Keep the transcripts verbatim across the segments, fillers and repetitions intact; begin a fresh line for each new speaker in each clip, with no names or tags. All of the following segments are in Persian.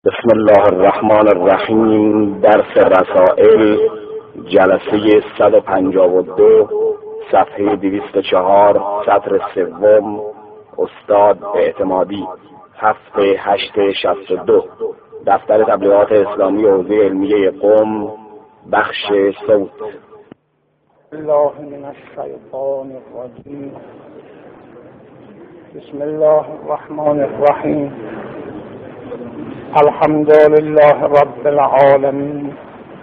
بسم الله الرحمن الرحیم. درس رسائل، جلسه صد و پنجاه و دو، صفحه دویست و چهار، سطر سوم. استاد اعتمادی، هفته هشت شصت و دو، دفتر تبلیغات اسلامی حوزه علمیه قم، بخش صوت.
الله من الشیطان الرجیم. بسم الله الرحمن الرحیم. الحمد لله رب العالمين،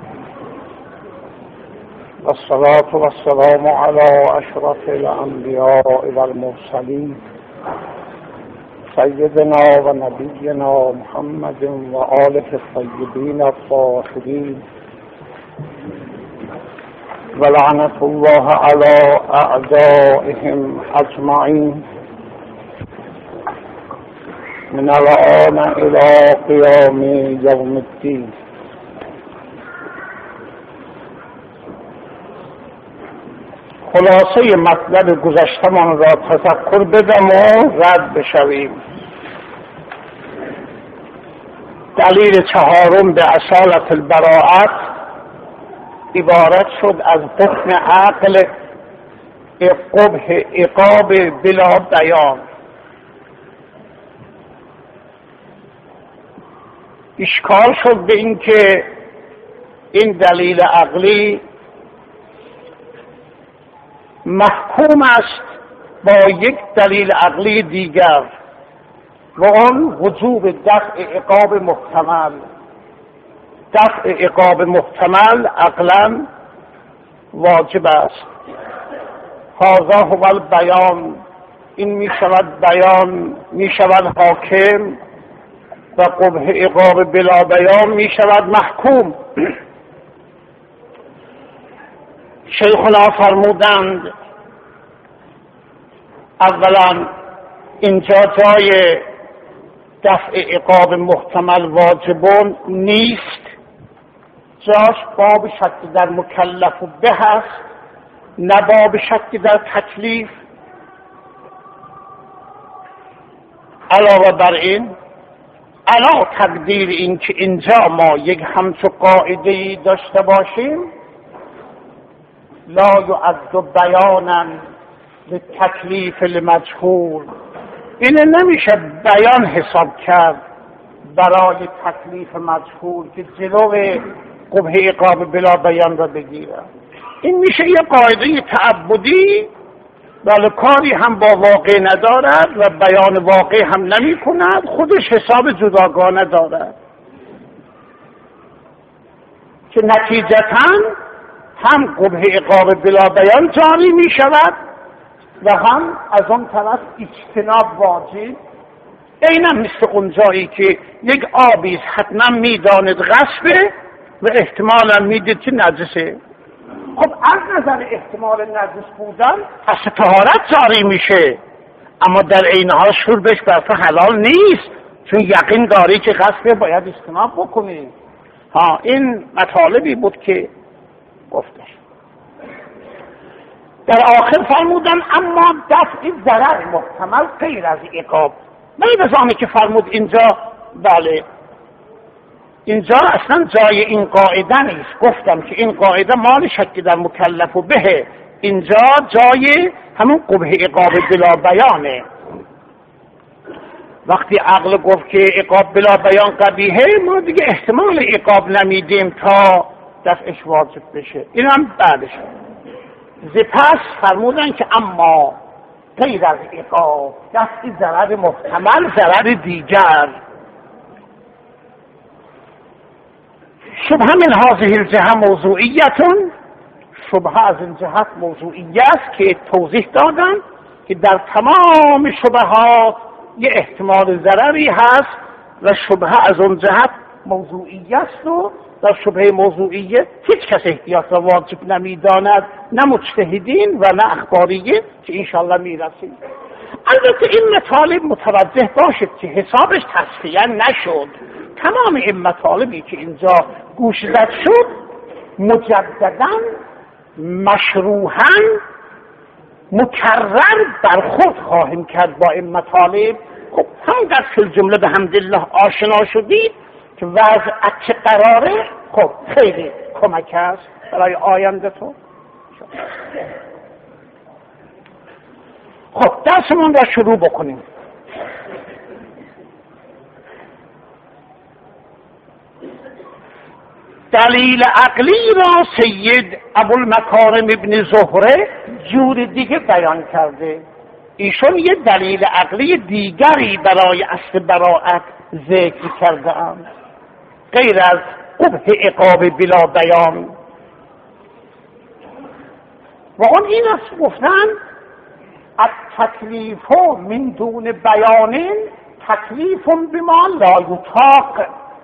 والصلاة والسلام على أشرف الأنبياء والمرسلين سيدنا ونبينا محمد وآله الطيبين الطاهرين، ولعنة الله على أعدائهم أجمعين من الآن إلى قيام يوم الدين. خلاصه مطلب گذشتمان را تذکر بدم و رد بشویم. دلیل چهارم به اصالت البراءت عبارت شد از حکم عقل قبح عقاب بلا بیان. اشکال شد به این که این دلیل عقلی محکوم است با یک دلیل عقلی دیگر و آن وجوب دفع عقاب محتمل. دفع عقاب محتمل عقلا واجب است. هذا هو البیان. این می شود بیان، می شود حاکم، و قبح عقاب بلا بیان می شود محکوم. شیخنا فرمودند اولا اینجا جای دفع عقاب محتمل واجبون نیست، جاش باب شک در مکلف و به است، نه باب شک در تکلیف. علاوه بر این، علا تقدیر این که اینجا ما یک همچو قاعده‌ای داشته باشیم، لا یعد بیانا للتکلیف المجهول، اینه نمیشه بیان حساب کرد برای تکلیف مجهول که جلو قبح عقاب بلا بیان را بگیره. این میشه یه قاعده تعبدی، ولی کاری هم با واقع ندارد و بیان واقع هم نمی کند، خودش حساب جداگانه دارد که نتیجتاً هم قبح عقاب بلا بیان جاری می شود و هم از آن طرف اجتناب واجب. اینم مثل اونجایی که یک آبی حتما می داند غصبه و احتمالا می دید که نجسه. خب از نظر احتمال نجس بودن پس طهارت جاری میشه، اما در عین حال شربش بر تو حلال نیست، چون یقین داری که غصب باید اجتناب بکنی. ها، این مطالبی بود که گفتش. در آخر فرمودن اما دفع ضرر محتمل غیر از عقاب. غیر از آنی که فرمود اینجا، بله اینجا اصلا جای این قاعده نیست. گفتم که این قاعده مال شک در مکلف و به، اینجا جای همون قبح عقاب بلا بیانه. وقتی عقل گفت که عقاب بلا بیان قبیحه، ما دیگه احتمال عقاب نمیدیم تا دفعش واجب بشه. این هم بعدش زپس فرمودن که اما غیر از عقاب دفع ضرر محتمل ضرر دیگر. شبه من هذه الجهه موضوعیتون، شبه از این جهت موضوعیه است که توضیح دادن که در تمام شبهات یه احتمال ضرری هست و شبه از اون جهت موضوعیه است و در شبه موضوعیه هیچ کس احتیاط را واجب نمیداند، نه مجتهدین و نه اخباریه که انشالله میرسیم. البته این مطالب متوجه باشید که حسابش تصفیه نشد. تمام این مطالبی که اینجا گوش زد شد مجدداً مشروحاً مکرر برخورد خواهیم کرد با این مطالب. خب هم در کل جمله به حمدالله آشنا شدید، که وضع چه قراره، خب خیلی کمک است برای آینده تو. خب درسمون را شروع بکنیم. دلیل عقلی را سید ابوالمکارم ابن زهره جور دیگه بیان کرده. ایشون یه دلیل عقلی دیگری برای اصل براءت ذکر کرده اند غیر از قبح عقاب بلا بیان، و اون این است گفتن التکلیف من دون بیان تکلیف بما لا یطاق.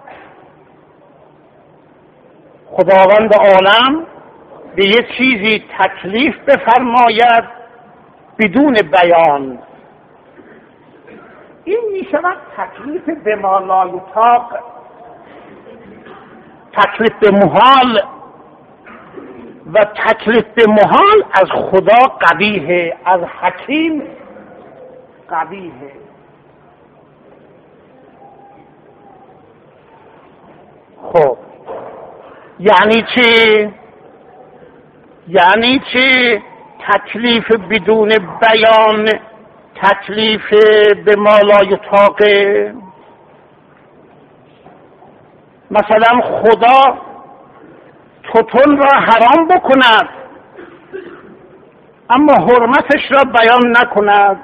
خداوند عالم به یه چیزی تکلیف بفرماید بدون بیان، این می شود تکلیف به ما لا یطاق، تکلیف به محال، و تکلیف به محال از خدا قبیحه، از حکیم قبیحه. خب یعنی چی؟ یعنی چی تکلیف بدون بیان تکلیف به ما لا یطاق؟ مثلا خدا توتون را حرام بکند اما حرمتش را بیان نکند،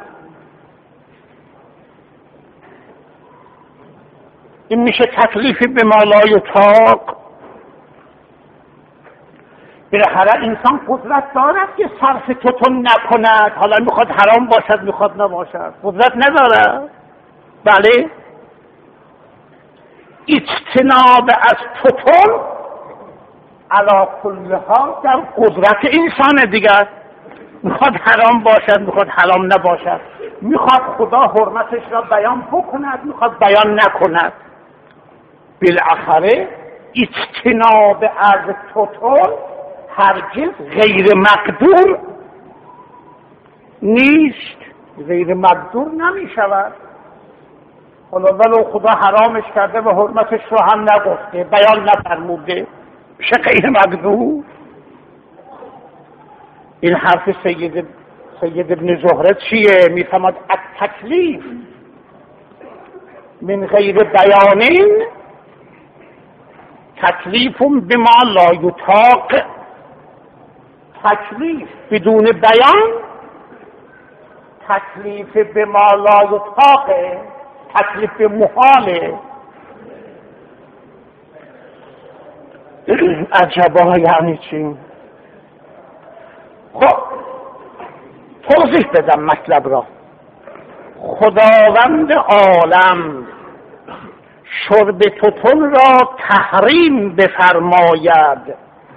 این میشه تکلیف به ما لا یطاق. بالاخره انسان قدرت دارد که صرف توتون نکند، حالا میخواد حرام باشد میخواد نباشد، قدرت ندارد. بله، اجتناب از توتون علی کل حال در قدرت انسان دیگر، میخواد حرام باشد میخواد حرام نباشد، میخواد خدا حرمتش را بیان بکند میخواد بیان نکند. بالاخره اجتناب از توتون هرگز غیر مقدور نیست، غیر مقدور نمی شود. حالا ولو خدا حرامش کرده و حرمتش رو هم نگفته بیان نفرموده میشه غیر مقدور. این حرف سید سید ابن زهره چیه؟ میفهمد التکلیف من غیر بیانین تکلیف بما لا یطاق، تکلیف بدون بیان تکلیف بما لا یطاق، تکلیف به محاله. عجبا یعنی چی؟ خب توضیح بدم مطلب را. خداوند عالم شرب توتون را تحریم بفرماید،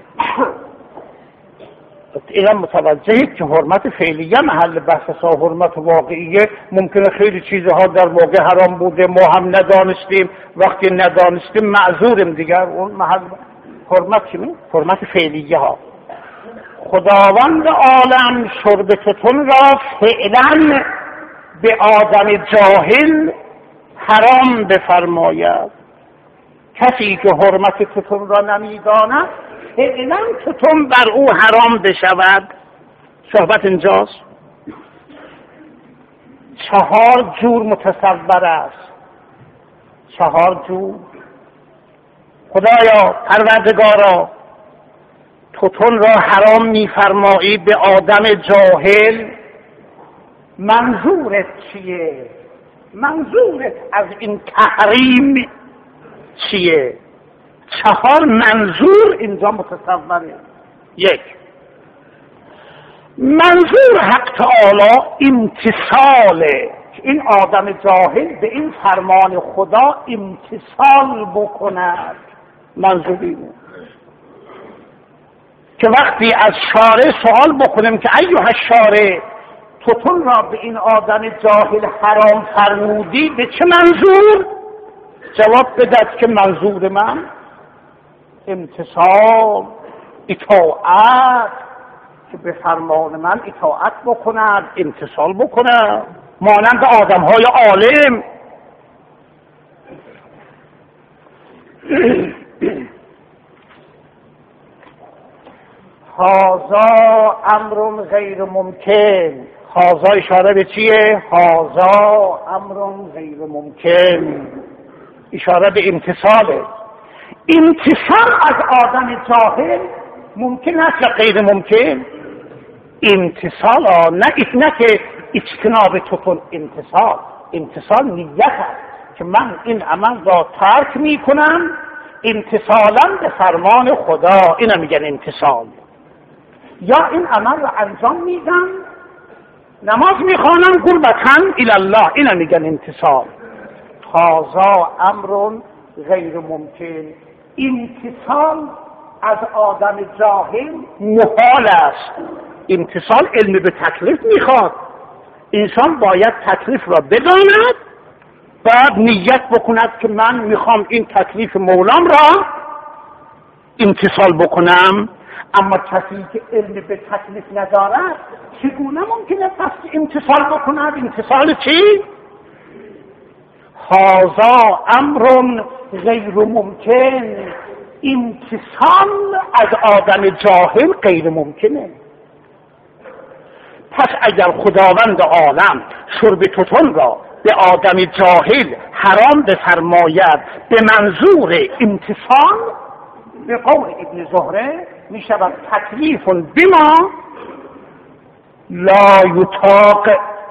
اینا متوجهید که حرمت فعلیه محل بحث سا، حرمت واقعیه ممکنه خیلی چیزها در واقع حرام بوده ما هم ندانستیم، وقتی ندانستیم معذوریم دیگر. اون محل حرمت چی می؟ حرمت فعلیه ها. خداوند عالم شرب توتون را فعلا به آدم جاهل حرام بفرماید. کسی که حرمت توتون را نمیداند فعلا توتون بر او حرام بشود. صحبت اینجاست. چهار جور متصور است، چهار جور. خدایا پروردگارا توتون را حرام میفرمایی به آدم جاهل، منظورت چیه؟ منظورت از این تحریم چیه؟ چهار منظور اینجا متصوره. یک، منظور حق تعالی امتثاله، این آدم جاهل به این فرمان خدا امتثال بکند. منظور اینه که وقتی از شارع سوال بکنیم که ایها الشارع توتون را به این آدم جاهل حرام فرمودی به چه منظور؟ جواب بدهد که منظور من امتثال، اطاعت، که به فرمان من اطاعت بکند، امتثال بکند، مانند آدم های عالم. هذا امر غیر ممکن. هذا اشاره به چیه؟ هذا امر غیر ممکن، اشاره به امتصاله. امتصال از آدم جاهل ممکن است یا غیر ممکن؟ امتصال ها، نه نه که اجتناب توتون. امتصال امتصال نیت است که من این عمل را ترک می کنم امتصالا به فرمان خدا، اینا میگن امتصال. یا این عمل را انجام میدم، نماز میخوانم قربتاً الی الله، اینا میگن امتصال. هذا امر غیر ممکن. امتصال از آدم جاهل محال است. امتصال علم به تکلیف میخواد. انسان باید تکلیف را بداند، بعد نیت بکند که من میخوام این تکلیف مولام را امتصال بکنم. اما کسی که علم به تکلیف ندارد چگونه ممکنه پس امتصال بکند؟ امتصال چی؟ هذا امر غیر ممکن. امتصال از آدم جاهل غیر ممکنه. پس اگر خداوند عالم شرب توتون را به آدم جاهل حرام بفرماید به منظور امتصال، به قول ابن زهره می شود تکلیف بما لا یطاق.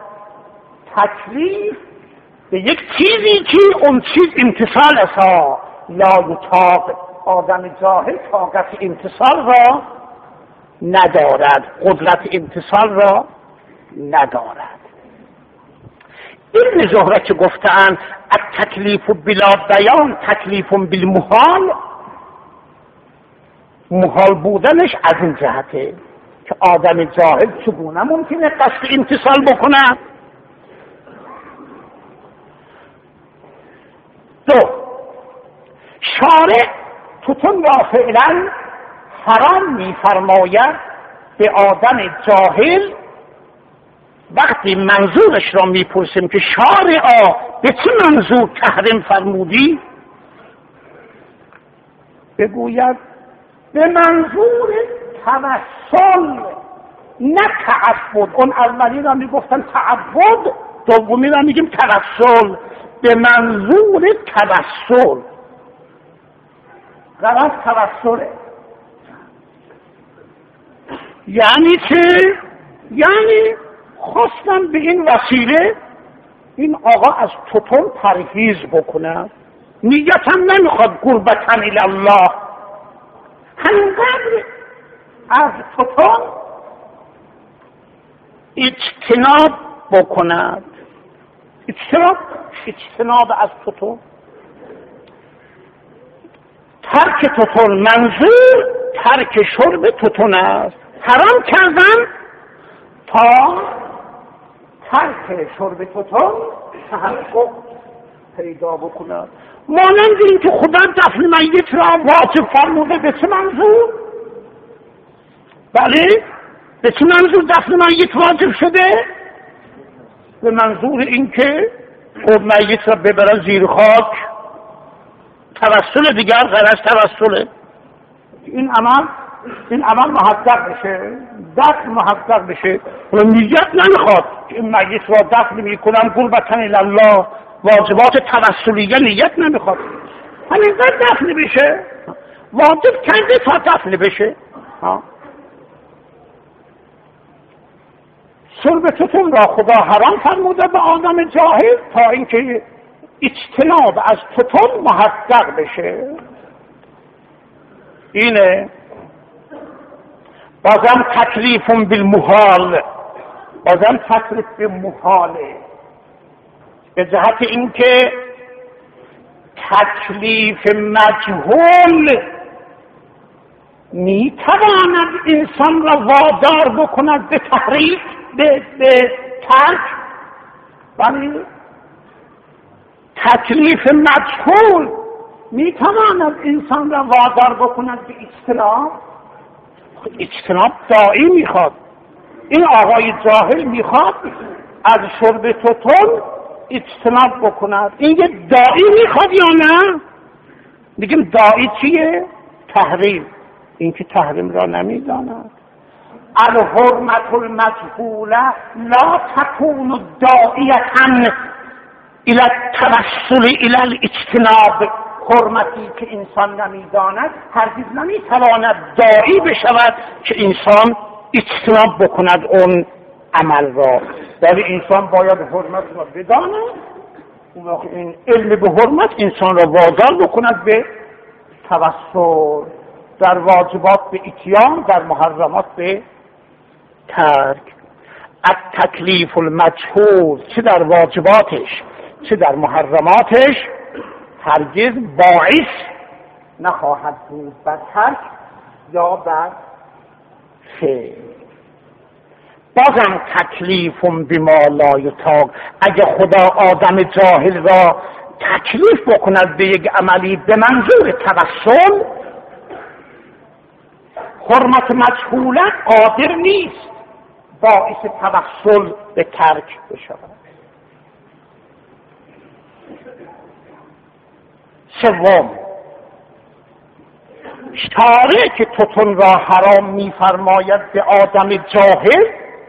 تکلیف به یک چیزی که اون چیز امتصال است. لا یطاق، آدم جاهل طاقت امتصال را ندارد، قدرت امتصال را ندارد. ابن زهره که گفتند التکلیف بلا بیان تکلیف بالمحال، محال بودنش از این جهته که آدم جاهل چگونه ممکنه قصد امتصال بکنه. دو، شارع توتون را فعلا حرام می‌فرماید به آدم جاهل. وقتی منظورش را میپرسیم که شارعا به چه منظور تحریم فرمودی، بگوید به منظور توسل نه تعبد. اون اولی را میگفتن تعبد، دومی را میگیم توسل. به منظور توسل، غرض توسله. یعنی چه؟ یعنی خواستم به این وسیله این آقا از توتون پرهیز بکنه، نیتم نمیخواد قربتاً الی الله، همینقدر از توتون اجتناب بکند. اجتناب اجتناب از توتون، ترک توتون، منظور ترک شرب توتون است. حرام کردن تا ترک شرب توتون تحقق پیدا بکند. مانند این که خدا دفن میت را واجب فرموده، به چه منظور؟ بله، به چه منظور دفن میت واجب شده؟ به منظور این که خود میت را ببرن زیر خاک، توسل دیگر، غرض توسله. این عمل این عمل محقق بشه، دفن محقق بشه. ولی نیت نمیخواد که این میت را دفن میکنن قربتاً الی الله، واجبات توسلیه نیت نمیخواد، همینقدر دفن بشه، واجب کرده تا دفن بشه. ها، شرب توتون را خدا حرام فرموده به آدم جاهل تا اینکه اجتناب از توتون محقق بشه. اینه. بازم تکلیف بالمحال، بازم تکلیف بالمحاله، به جهت اینکه تکلیف مجهول می تواند انسان را وادار بکند به تحریف، به, به ترک. ولی تکلیف مجهول می تواند انسان را وادار بکند به اجتناب. اجتناب دائی میخواد. این آقای جاهل میخواد از شرب توتون اجتناب بکند. این یه دائی میخواد یا نه؟ میگیم داعی چیه؟ تحریم. این که تحریم را نمیداند. الحرمت المجهوله لا تكون داعیة الى التوسل الى الاجتناب. حرمتی که انسان نمیداند هرگز نمیتواند داعی بشود که انسان اجتناب بکند اون عمل را. ولی انسان باید حرمت را بداند، اون وقت این علم به حرمت انسان را وادار بکند به توسل، در واجبات به اتیان، در محرمات به ترک. التکلیف المجهول، چه در واجباتش چه در محرماتش، هرگز باعث نخواهد بود بر ترک یا بر فعل. بازم تکلیف بما لا یطاق. اگه خدا آدم جاهل را تکلیف بکند به یک عملی به منظور توسل، حرمت مجهوله قادر نیست باعث توسل به ترک بشود. سوم، شارع که توتون را حرام می‌فرماید به آدم جاهل،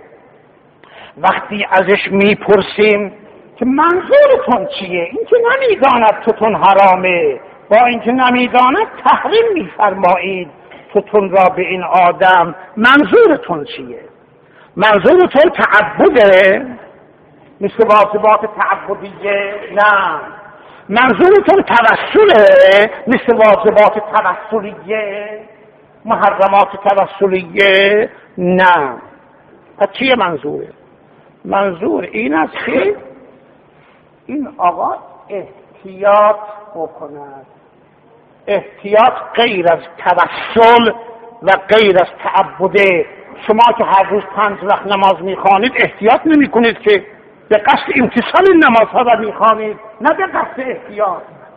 وقتی ازش میپرسیم که منظورتون چیه، این که نمیداند توتون حرامه، با اینکه نمیداند تحریم می‌فرمایید توتون را به این آدم، منظورتون چیه؟ منظورتون تعبده مثل واجبات تعبدیه؟ نه. منظورتون توسله مثل واجبات توسلیه، محرمات توسلیه؟ نه. پس چیه منظوره؟ منظور این است که این آقا احتیاط بکند. احتیاط غیر از توسل و غیر از تعبده. شما که هر روز پنج وقت نماز میخوانید احتیاط نمی کنید که به قصد امتثال نمازها را میخوانید، نه به قصد احتیاط.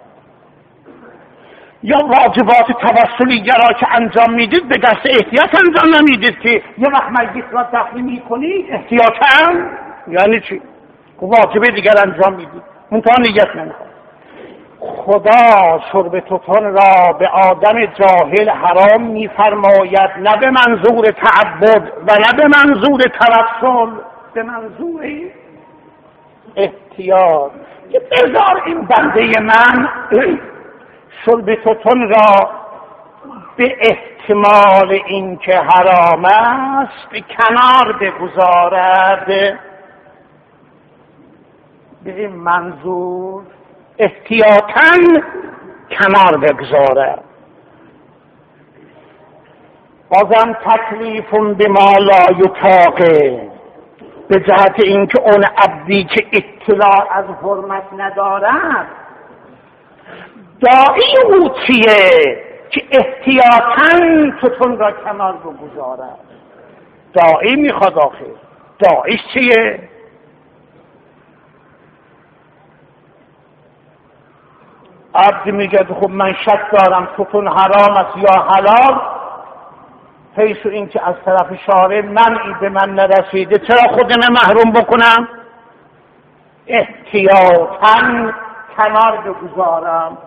یا واجبات توسلیه را که انجام میدید به قصد احتیاط انجام نمیدید که یه وقت میت را دفن میکنید احتیاطاً. یعنی چی؟ واجبه دیگر انجام میدید منتها نیت نمیخواد. خدا شرب توتون را به آدم جاهل حرام میفرماید، نه به منظور تعبد و نه به منظور توسل، به منظور احتیاط. که بذار این بنده من شرب توتون را به احتمال این که حرام است به کنار بگذارد، به این منظور احتیاطاً کنار بگذارد. بازم تکلیف بما لا یطاق، به جهت اینکه اون عبدی که اطلاع از حرمت ندارد داعی او چیه که احتیاطاً توتون را کنار بگذارد؟ داعی میخواد آخر. داعی چیه؟ عبد میگه خب من شک دارم توتون حرام است یا حلال، حیث این که از طرف شارع منعی به من نرسیده چرا خودم محروم بکنم؟ احتیاطاً کنار بگذارم.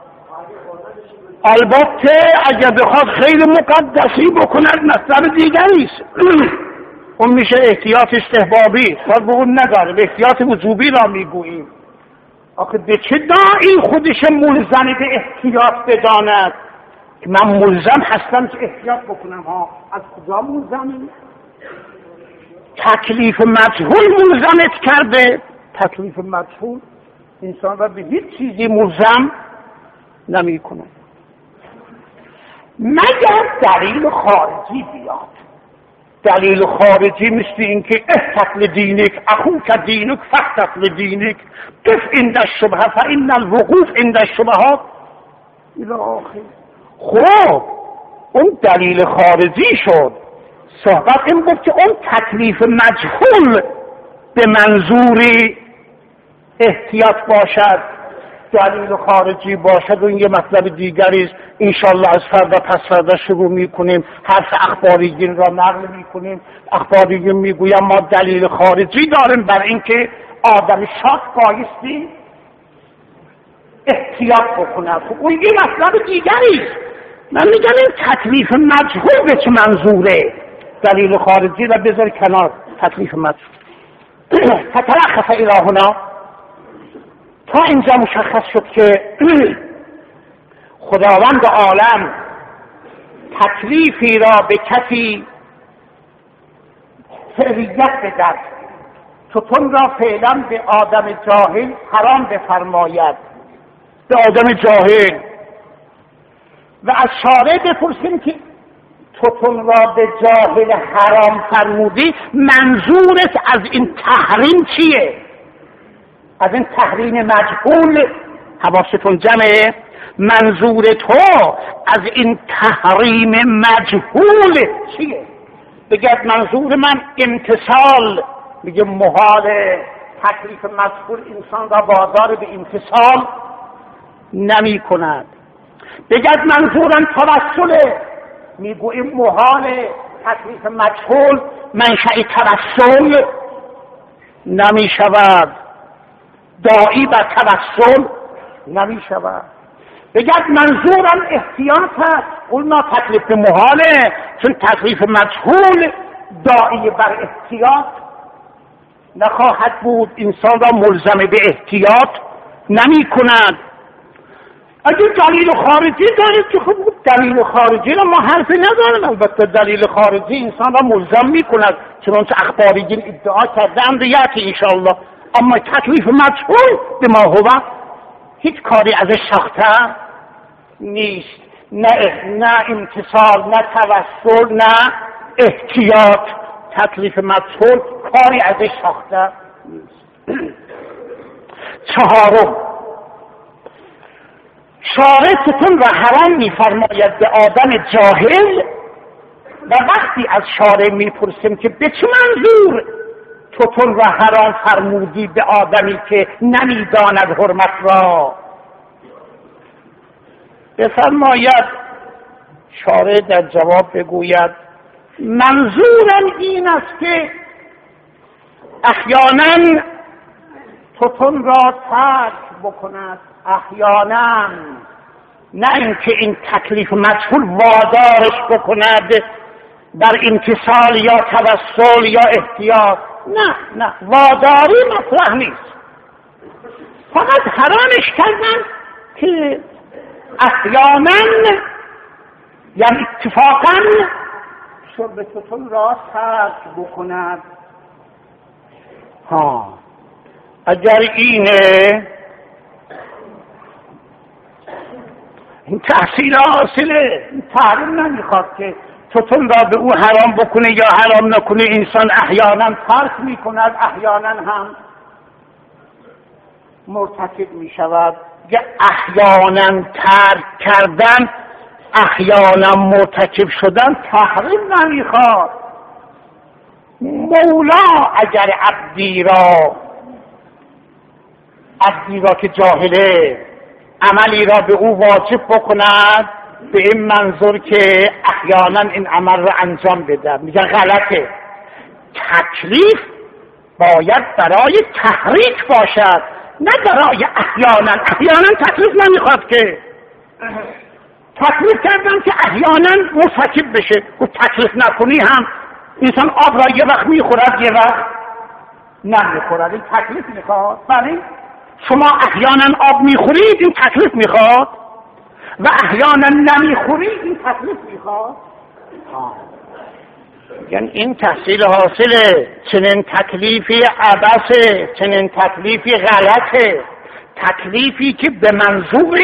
البته اگر بخواد خیلی مقدسی بکند مطلب دیگری است. اون میشه احتیاط استحبابی، باید به اون نداره، به احتیاط وجوبی را میگوییم. آخه به چه داعی خودش ملزم به احتیاط بداند که من ملزم هستم که احتیاط بکنم؟ ها، از کجا ملزمی؟ تکلیف مجهول ملزمت کرده. تکلیف مجهول انسان را به هیچ چیزی ملزم نمی کنه مگر دلیل خارجی بیاد. دلیل خارجی مثل این که احتق لدینک اخوک دینک فاحتق لدینک قف عند الشبهه فان الوقوف عند الشبهات الی آخر. خب اون دلیل خارجی شد. صحبت این بود که اون تکلیف مجهول به منظور احتیاط باشد، دلیل خارجی باشد و یه مطلب دیگری است. انشالله از فردا پس فردا شروع میکنیم حرف اخباریین را نقل میکنیم. اخباریین میگویم ما دلیل خارجی داریم بر اینکه آدم شاد بایستی احتیاط بکند. خب اون یه مطلب دیگری. من میگم این تکلیف مجهول به چه منظوره؟ دلیل خارجی را بذار کنار، تکلیف مجهول. فتلخص الی هنا، تا اینجا مشخص شد که خداوند عالم تکلیفی را به کسی فعلیت بدهد، ستون را فعلا به آدم جاهل حرام بفرماید، به آدم جاهل، و از شارع بپرسیم که ستون را به جاهل حرام فرمودی، منظورت از این تحریم چیه؟ از این تحریم مجهول حواستون جمعه؟ منظور تو از این تحریم مجهول چیه؟ بگید منظور من امتصال، میگه محال، تکلیف مجهول انسان را وادار به امتصال نمی کند. بگید منظورم توسله، میگویم محال، تکلیف مجهول منشأ توسل نمی شود، داعی بر توسل نمی شود. بگید منظورم احتیاط است، قلنا تکلیف محاله، چون تکلیف مجهول داعی بر احتیاط نخواهد بود، انسان را ملزم به احتیاط نمی کند. اگه دلیل خارجی دارید که خب دلیل خارجی را ما حرفی نداریم، البته دلیل خارجی انسان را ملزم می کند، چنانچه اخباریین ادعا کردند یاتی انشاءالله. اما تکلیف مجهول به ما هو، هیچ کاری ازش ساخته نیست، نه نه امتصال، نه توسل، نه احتیاط. تکلیف مجهول کاری ازش ساخته نیست. چهارم، شارع ستون را حرام می‌فرماید به آدم جاهل، و وقتی از شارع میپرسیم که به چه منظور ستون را حرام فرمودی به آدمی که نمیداند حرمت را، بفرماید شارع در جواب بگوید منظورم این است که احیانا ستون را ترک بکند، احیانا، نه اینکه این تکلیف مجهول وادارش بکند در امتصال یا توسل یا احتیاط، نه نه، واداری مطرح نیست، فقط حرامش کردن که احیانا، یعنی اتفاقا شرب ستون را ترک بکند. ها، اگر اینه این تحصیل حاصله، این تحریم نمیخواد که ستون را به او حرام بکنه یا حرام نکنه، انسان احیانا ترک میکند، احیانا هم مرتکب میشود. یا احیانا ترک کردن، احیانا مرتکب شدن تحریم نمیخواد. مولا اگر عبدی را عبدی را که جاهله عملی را به او واجب بکند، به این منظور که احیانا این عمل را انجام بده، میگن غلطه. تکلیف باید برای تحریک باشد، نه برای احیانا. احیانا تکلیف نمیخواد که، تکلیف کردن که احیانا مرتکب بشه. و تکلیف نکنی هم انسان آب را یه وقت میخورد یه وقت نمیخورد، این تکلیف میخواد. بله، شما احیانا آب میخورید، این تکلیف میخواد، و احیانا نمیخورید، این تکلیف میخواد. یعنی این تحصیل حاصله، چنین تکلیفی عبثه، چنین تکلیفی غلطه. تکلیفی که به منظور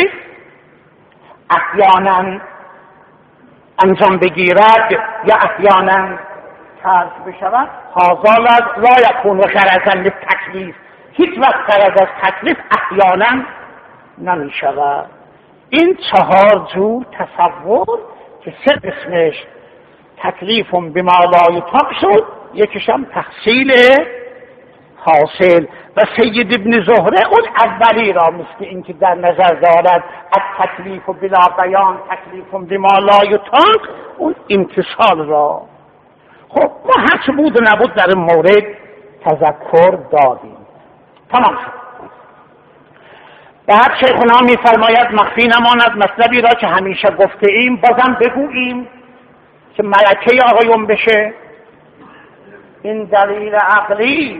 احیانا انجام بگیرد یا احیانا ترک بشود، هذا لا یکون غرضا للتکلیف، هیچ وقت غرض از تکلیف احیانا نمی شود. این چهار جور تصور که سه قسمش تکلیف بما لا یطاق شد، یکیشم تحصیل حاصل. و سید ابن زهره اون اولی را مثل اینکه در نظر دارد از تکلیف بلا بیان، تکلیف بما لا یطاق، اون امتصال را. خب ما هرچه بود و نبود در این مورد تذکر دادیم. تمام شد. بعد شیخنا میفرماید مخفی نماند مطلبی را که همیشه گفته ایم بازم بگوییم که ملکه آقایون بشه. این دلیل عقلی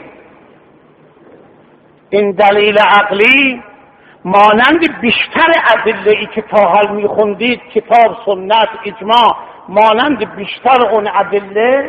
این دلیل عقلی مانند بیشتر ادله‌ای که تا حال میخوندید، کتاب، سنت، اجماع، مانند بیشتر اون ادله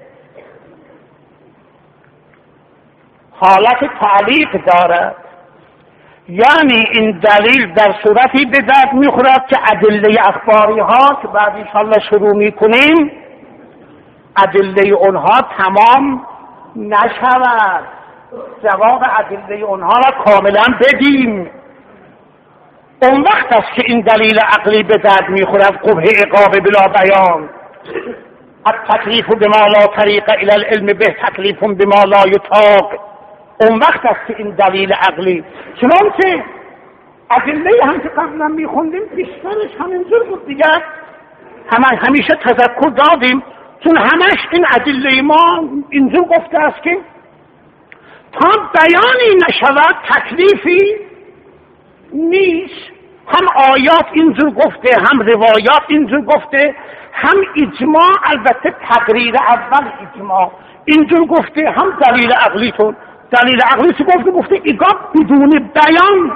حالت تعلیق دارد. یعنی این دلیل در صورتی به درد میخورد که ادله اخباری ها که بعد انشاءالله شروع میکنیم ادله اونها تمام نشود، جواب ادله اونها را کاملا بدیم. اون وقت است که این دلیل عقلی به درد میخورد. قبح عقاب بلا بیان، التکلیف بما لا طریق الی العلم به تکلیف بما لا یطاق. اون وقت است که این دلیل عقلی، چنانچه ادله هم که قبلا میخوندیم بیشترش همینجور بود دیگه، همه همیشه تذکر دادیم، چون همش این ادله ما اینجور گفته است که تا بیانی نشود تکلیفی نیست. هم آیات اینجور گفته، هم روایات اینجور گفته، هم اجماع، البته تقریر اول اجماع اینجور گفته، هم دلیل عقلیتون. دلیل عقلی چی گفته؟ گفته ایگاه بدون بیان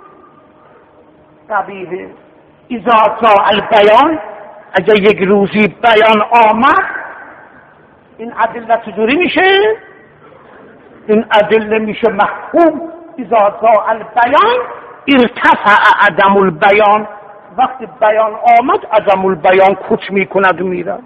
قبیحه. اذا جاء البیان، اگه یک روزی بیان آمد این ادله چجوری میشه؟ این ادله میشه محکوم. اذا جاء البیان ارتفع عدم البیان، وقتی بیان آمد عدم البیان کوچ میکند و میرد.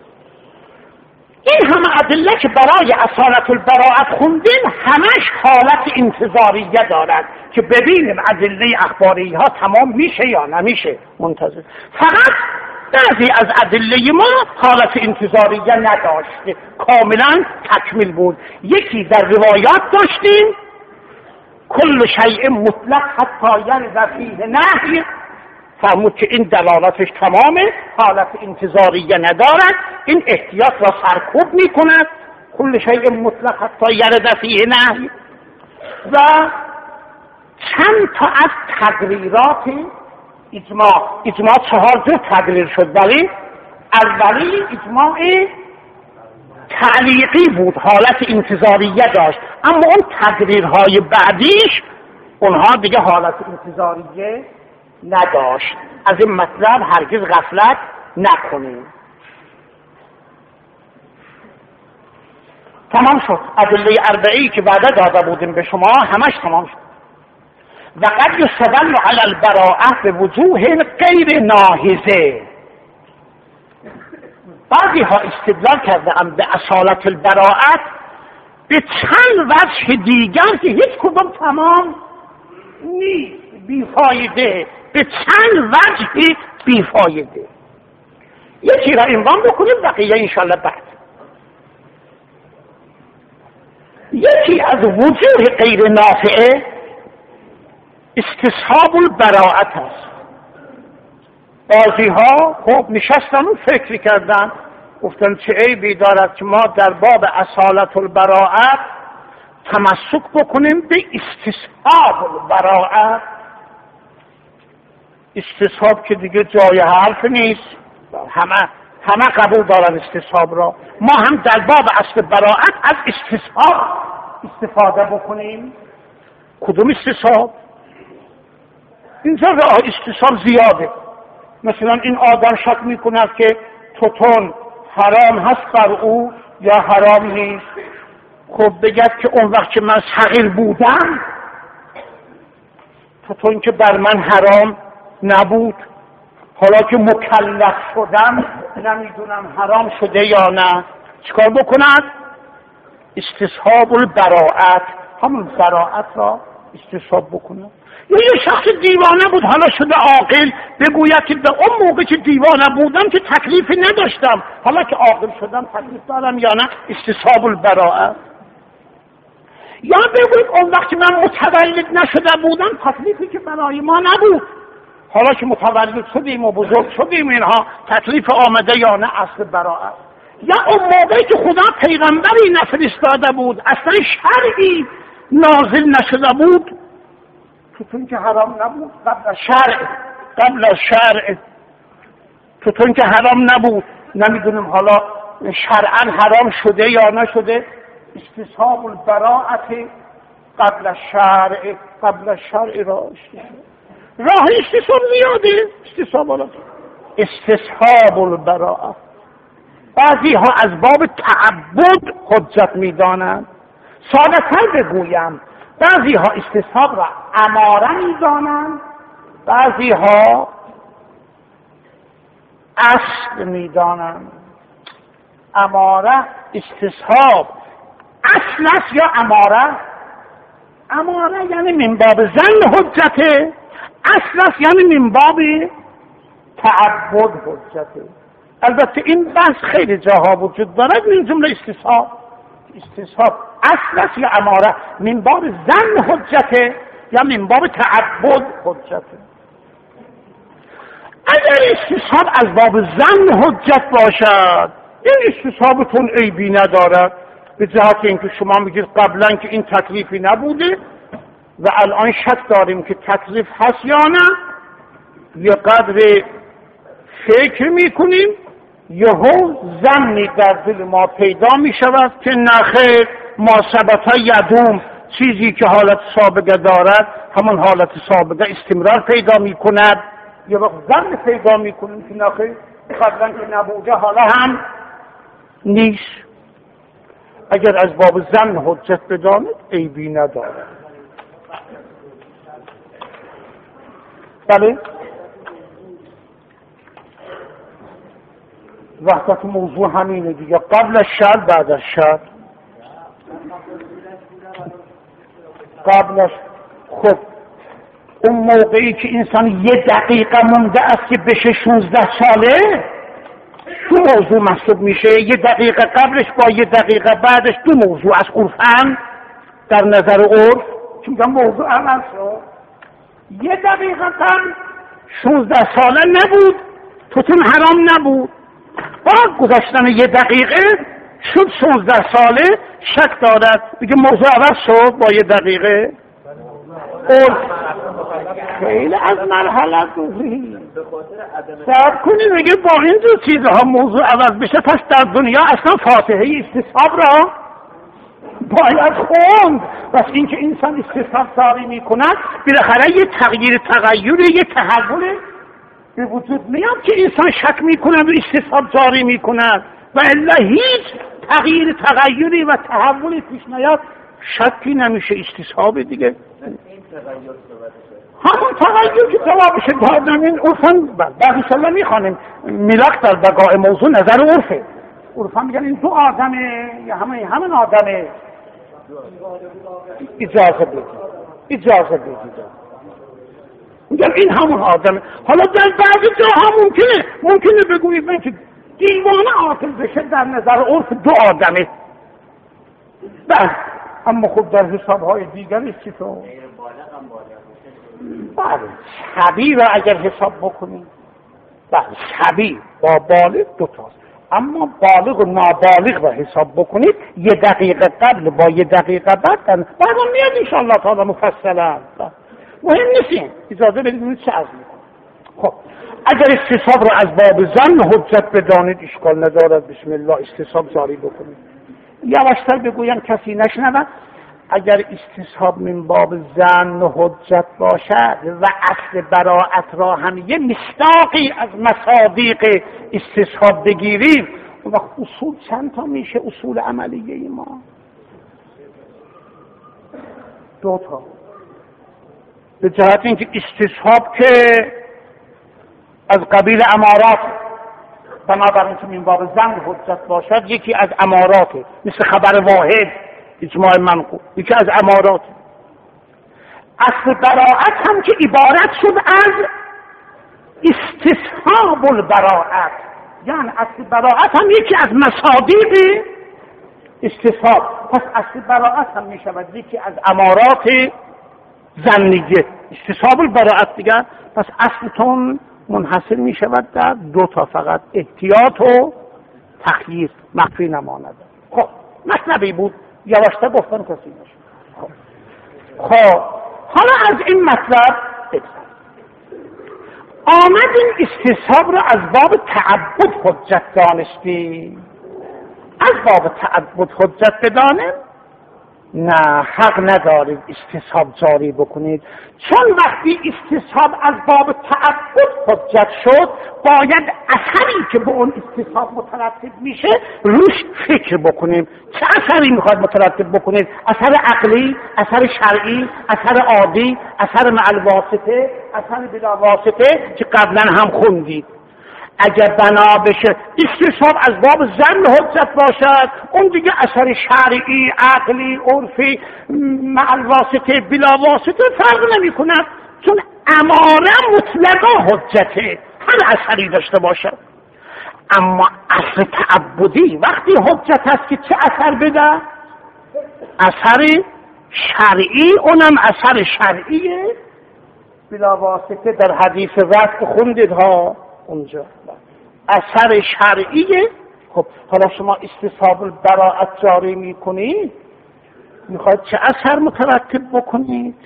این همه ادله که برای اصالت البراءت خوندیم همش حالت انتظاریه دارد که ببینیم ادله اخباری ها تمام میشه یا نمیشه، منتظر. فقط بعضی از ادله ما حالت انتظاریه نداشته، کاملا تکمیل بود. یکی در روایات داشتیم کل شیء مطلق حتی یرد فیه نهی، فرمود که این دلالتش تمامه، حالت انتظاریه ندارد، این احتیاط را سرکوب میکند. کل شیء مطلق حتی یرد فیه نهی. و چند تا از تقریرات اجماع، اجماع چهار جور تقریر شد، ولی اولی اجماع تعلیقی بود، حالت انتظاریه داشت، اما اون تقریرهای بعدیش اونها دیگه حالت انتظاریه نداشت. از این مطلب هرگز غفلت نکنیم. تمام شد. ادله اربعی که بعد داده بودیم به شما همش تمام شد. و قد یستدل علی البراءه به وجوه غیر ناهزه. بعضی ها استدلال کرده ام به اصالت البراءت به چند وجه دیگر که هیچ کدوم تمام نیست، بیفایده، به چند وجه بیفایده. یکی را عنوان بکنیم بقیه انشاءالله بعد. یکی از وجوه غیر نافعه استصحاب البراءت است. بعضی ها خب نشستن و فکر کردن، گفتن چه عیبی دارد که ما در باب اصالت البراءت تمسک بکنیم به استصحاب البراءت. استصحاب که دیگه جای حرف نیست، همه همه قبول دارن استصحاب را. ما هم در باب اصل براءت از استصحاب استفاده بکنیم. کدوم استصحاب؟ اینجا راه استصحاب زیاده. مثلا این آدم شک میکند که توتون حرام هست بر او یا حرام نیست. خب بگد که اون وقت که من صغیر بودم توتون که بر من حرام نبود، حالا که مکلف شدم نمیدونم حرام شده یا نه. چیکار بکند؟ استصحاب البراءت، همون براءت را استصحاب بکند. یا یه شخص دیوانه بود حالا شده عاقل، بگوید که به اون موقع که دیوانه بودم که تکلیفی نداشتم، حالا که عاقل شدم تکلیف دارم یا نه. استصحاب البراءت. یا بگوید اون وقت که من متولد نشده بودم تکلیفی که برای ما نبود، حالا که متولد شدیم و بزرگ شدیم اینها تکلیف آمده یا نه. اصل براءت. یا اون موقعی که خدا پیغمبری نفرستاده بود، اصلا شرعی نازل نشده بود، توتون که حرام نبود قبل از شرع، قبل از شرع توتون که حرام نبود، نمیدونم حالا شرعاً حرام شده یا نشده. استصحاب البراءت قبل از شرع، قبل از شرع راه راه استصحاب زیاده. استصحاب استصحاب البراءت بعضی ها از باب تعبد حجت میدانند. ساده تر بگویم بعضی ها استصحاب را اماره میدانند، بعضی ها اصل میدانند. اماره استصحاب اصل است یا اماره؟ اماره یعنی من باب ظن حجته، اصل است یعنی من باب تعبد حجته. البته این بحث خیلی جاها وجود دارد، من جمله استصحاب استصحاب اصل است یا اماره، من باب ظن حجته یا من باب تعبد حجته. اگر استصحاب از باب ظن حجت باشد این استصحابتون عیبی ندارد، به جهت اینکه شما میگید قبلا که این تکلیفی نبوده و الان شک داریم که تکلیف هست یا نه، یه قدر فکر میکنیم یهو ظنی در دل ما پیدا میشود که نخیر ما ثبت یدوم، چیزی که حالت سابقه دارد همون حالت سابقه استمرار پیدا میکند. یه وقت ظن پیدا میکنیم که نخیر قبلا که نبوده حالا هم نیست. اگر از باب ظن حجت بدانید عیبی ندارد. بله وحدت موضوع همینه دیگه، قبل از شر بعد از شر. قبلش خب اون موقعی که انسان یه دقیقه مونده است که بشه شونزده ساله دو موضوع محسوب میشه. یه دقیقه قبلش با یه دقیقه بعدش دو موضوع از عرفن در نظر عرف، چون موضوع عمل شد. یه دقیقه قبل شونزده ساله نبود، توتون حرام نبود، با گذشتن یه دقیقه شد شونزده ساله، شک دارد بگه موضوع عوض شد با یه دقیقه. عرف خیلی از مرحله گذری صبر کنید میگه با این دو چیزها موضوع عوض بشه، پس در دنیا اصلا فاتحه استصحاب را باید خوند. بس اینکه انسان استصحاب جاری میکند بالاخره یه تغییر تغییر یه تحول به وجود میاد که انسان شک میکند و استصحاب جاری میکند، و الا هیچ تغییر تغییری و تحولی پیش نیاد شکی نمیشه استصحاب دیگه. همون تغییر که جوابش دادم این عرفان بعد انشالله میخوانیم میلاک در بقاء موضوع نظر عرفه. عرفان میگن این دو آدمه یا همه همون آدمه. اجازه بدید اجازه بدید میگن این همون آدمه. حالا در بعضی جاها ممکنه ممکنه بگویید من که دیوانه عاقل بشه در نظر عرف دو آدمه، بله، اما خب در حسابهای دیگرش چطور؟ بله شبیه را اگر حساب بکنیم بله شبیه با بالغ دو تاست، اما بالغ و نابالغ را حساب بکنید یه دقیقه قبل با یه دقیقه بعد بعد میاد انشاءالله تعالی مفصلا. مهم نیستیم، اجازه بدید چه از میکنم. خب اگر استصحاب را از باب ظن حجت بدانید اشکال ندارد، بسم الله استصحاب جاری بکنید. یواشتر بگویم کسی نشنود. اگر استصحاب من باب ظن حجت باشد و اصل براءت را هم یه مصداقی از مصادیق استصحاب بگیریم، و اصول چند تا میشه اصول عملیه ما؟ دو تا. به جهت اینکه استصحاب که از قبیل امارات، بنابراین که من باب ظن حجت باشد یکی از امارات مثل خبر واحد اجماع منقول، یکی از امارات. اصل براءت هم که عبارت شد از استصحاب البراءت، یعنی اصل براءت هم یکی از مصادیق استصحاب، پس اصل براءت هم می شود یکی از امارات ظنیه استصحاب البراءت دیگر. پس اصلتون منحصر می شود در دو تا فقط، احتیاط و تخییر، مخفی نماند. خب مطلبی بود یواشته گفتن کسی نشد. خب خب حالا از این مطلب بگذاریم. آمدیم استصحاب را از باب تعبد حجت دانستیم. از باب تعبد حجت بدانیم؟ نه، حق ندارید استصحاب جاری بکنید، چون وقتی استصحاب از باب تعبد حجت شد باید اثری که به اون استصحاب مترتب میشه روش فکر بکنیم. چه اثری میخواد مترتب بکنید؟ اثر عقلی، اثر شرعی، اثر عادی، اثر مع الواسطه، اثر بلا واسطه که قبلا هم خوندید. اگر بنا بشه استصحاب از باب ظن حجت باشد، اون دیگه اثر شرعی، عقلی، عرفی، مع الواسطه، بلا واسطه فرق نمی کند، چون اماره مطلقا حجته، هر اثری داشته باشد. اما اصل تعبدی وقتی حجت است که چه اثر بده؟ اثر شرعی، اونم اثر شرعیه بلا واسطه. در حدیث رفع خوندید ها اونجا اثر شرعیه. خب حالا شما استصحاب البراءت جاری میکنید، میخواید چه اثر مترتب بکنید؟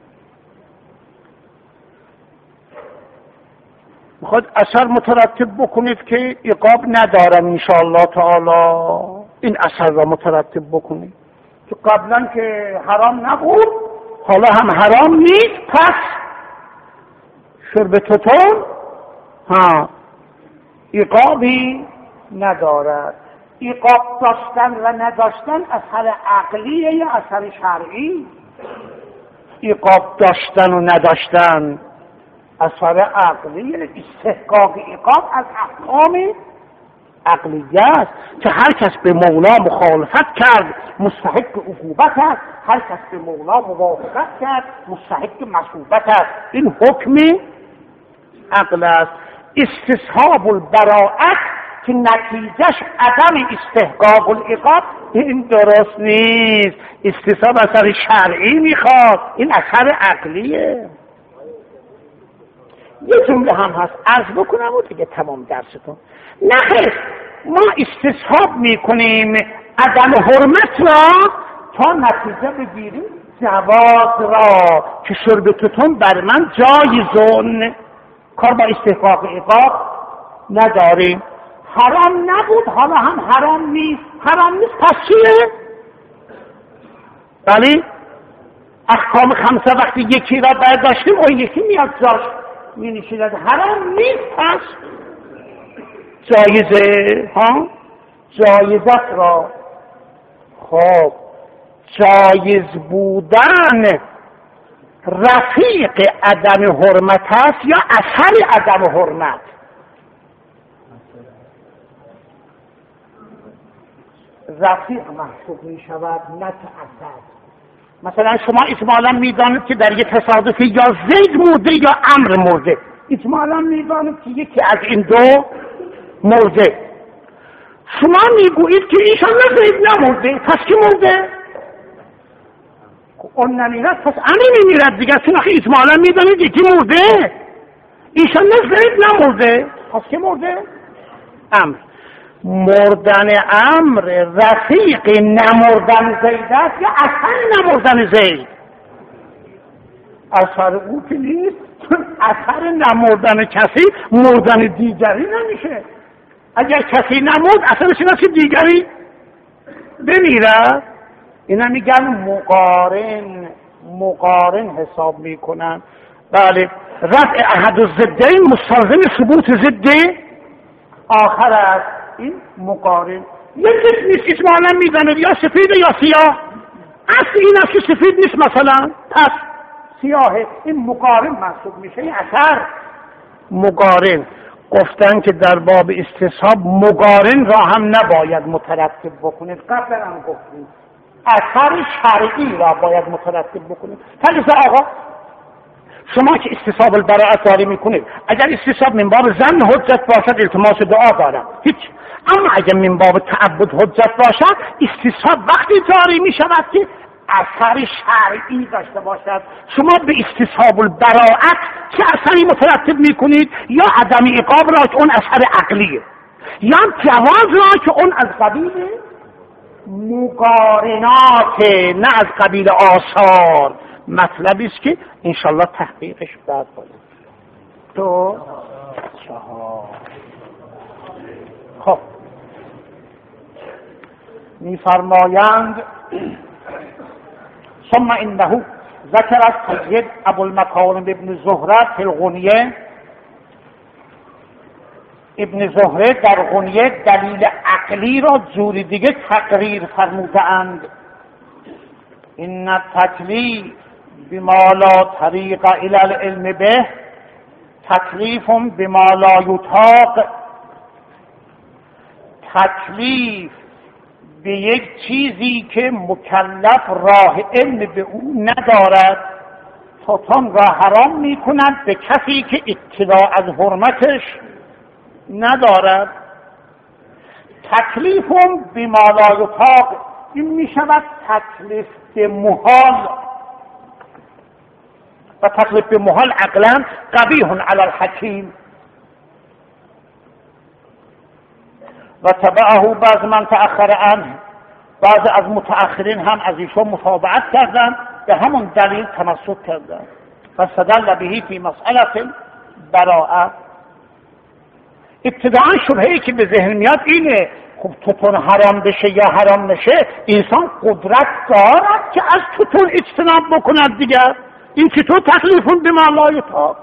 میخواید اثر مترتب بکنید که عقاب ندارم انشاءالله تعالی، این اثر را مترتب بکنید که قبلا که حرام نبود حالا هم حرام نیست، پس شرب توتون ها عقابی ندارد. عقاب داشتن و نداشتن اثر عقلیه یا اثر شرعی؟ عقاب داشتن و نداشتن اثر عقلیه. استحقاق عقاب از احکام عقلیه است که هر کس به مولا مخالفت کرد مستحق عقوبت است، هر کس به مولا موافقت کرد مستحق مثوبت است. این حکم عقل است. استصحاب البراءت که نتیجهش عدم استحقاق العقاب، این درست نیست. استصحاب اثر شرعی میخواد، این اثر عقلیه. یه جمله هم هست عرض بکنم و دیگه تمام درستون. نخیر، ما استصحاب میکنیم عدم حرمت را تا نتیجه بگیریم جواز را که شرب توتون بر من جایزون، کار با استحقاق عقاب نداریم. حرام نبود حالا هم حرام نیست. حرام نیست پس چیه؟ بله احکام خمسه وقتی یکی را برداشتیم اون یکی میاد جاش می نشیند. حرام نیست پس جایزه ها، جایزت را. خب جایز بودن رفیق عدم حرمت است یا اثر عدم حرمت؟ رفیق محسوب می شود نه اثر. مثلا شما اجمالا می دانید که در یک تصادفی یا زید مرده یا امر مرده، اجمالا می دانید که یکی از این دو مرده. شما می گویید که ایشان نه زید نمرده، پس کی مرده؟ اون نمیرد پس امر میمیرد دیگه، چون اخی اجمالا می دانید یکی مرده، ایشان نه زید نمرده، پس کی مرده؟ امر. مردن امر رفیق نمردن زید است یا اثر نمردن زید؟ اثر او که نیست، اثر نمردن کسی مردن دیگری نمیشه. اگر کسی نمرد اثرش این است که دیگری بمیرد. اینا میگن مقارن، مقارن حساب میکنن. بله رفع احد الضدین مستلزم ثبوت ضد آخر است. این مقارن یکی نیست، اجمالا میزنه یا سفید یا سیاه. اصل این است که سفید نیست مثلا پس سیاهه، این مقارن محسوب میشه. این اثر مقارن گفتن که در باب استصحاب مقارن را هم نباید مترتب بکنید. قبلا هم گفتیم اثر شرعی را باید مترتب بکنید. فلذا آقا شما که استصحاب البراءت جاری میکنید، اگر استصحاب من باب ظن حجت باشد التماس دعا دارم هیچ، اما اگر من باب تعبد حجت باشد استصحاب وقتی جاری میشود که اثر شرعی داشته باشد. شما به استصحاب البراءت چه اثری مترتب میکنید؟ یا عدم عقاب را که اون اثر عقلیه، یا جواز را که اون از قبیل مقارنات نه از قبیل آثار. مطلبی است که انشالله تحقیقش بعد کنیم. دو چهار. خب می‌فرمایند ثم انه ذکر از سید ابوالمکارم ابن زهره فی الغنیه. ابن زهره در غنیه دلیل عقلی را جوری دیگه تقریر فرموده اند. این تکلیف بما لا طریق الی العلم به تکلیف بما لا یطاق. تکلیف به یک چیزی که مکلف راه علم به او ندارد ستان را حرام می کند به کسی که اطلاع از حرمتش ندارد. تکلیف بما لا یطاق این می شود تکلیف به محال و تکلیف به محال عقلا قبیح علی الحکیم. و تبعه بعض من تأخر عنه، بعض از متأخرین هم از ایشون متابعت کردند، به همون دلیل تمسک کردند. و استدل به فی مسئله براءه. ابتداء شبهه‌ای که به ذهن میاد اینه خب توتون حرام بشه یا حرام نشه انسان قدرت دارد که از توتون اجتناب بکند دیگر. این چطور تکلیفون به ما لا یطاق؟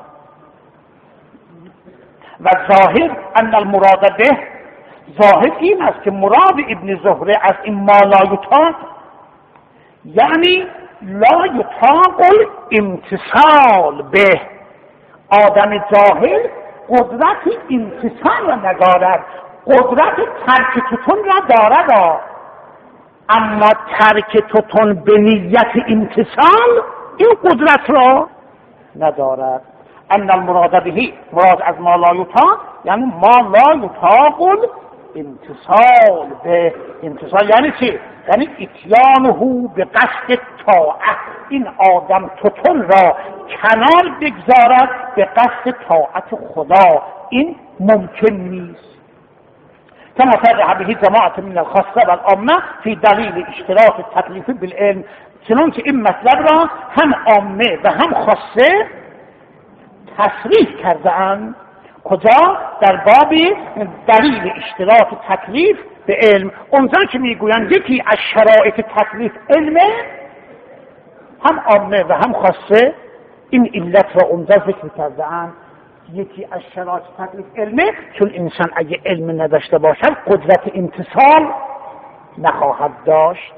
و ظاهر ان المراد به، ظاهر این است که مراد ابن زهره از این ما لا یطاق یعنی لا یطاق الامتثال به. آدم جاهل قدرت امتثال را ندارد، قدرت ترک توتون را دارد، اما ترک توتون به نیت امتثال این قدرت را ندارد. ان المراد به، مراد از ما لا یطاق یعنی ما لا یطاق امتصال به. امتصال یعنی چی؟ یعنی اتیانه به قصد طاعت. این آدم توتون را کنار بگذارد به قصد طاعت خدا، این ممکن نیست. کما صرح به جماعت من الخاصه و العامه فی دلیل اشتراک التکلیف بالعلم. چنانچه این مطلب را هم عامه و هم خاصه تصریح کرده اند. کجا؟ در باب دلیل اشتراک تکلیف به علم. اونجا که میگویند یکی از شرایط تکلیف علمه، هم عامه و هم خاصه این علت را اونجا ذکر کرده اند. یکی از شرایط تکلیف علمه چون انسان اگه علم نداشته باشد قدرت امتثال نخواهد داشت.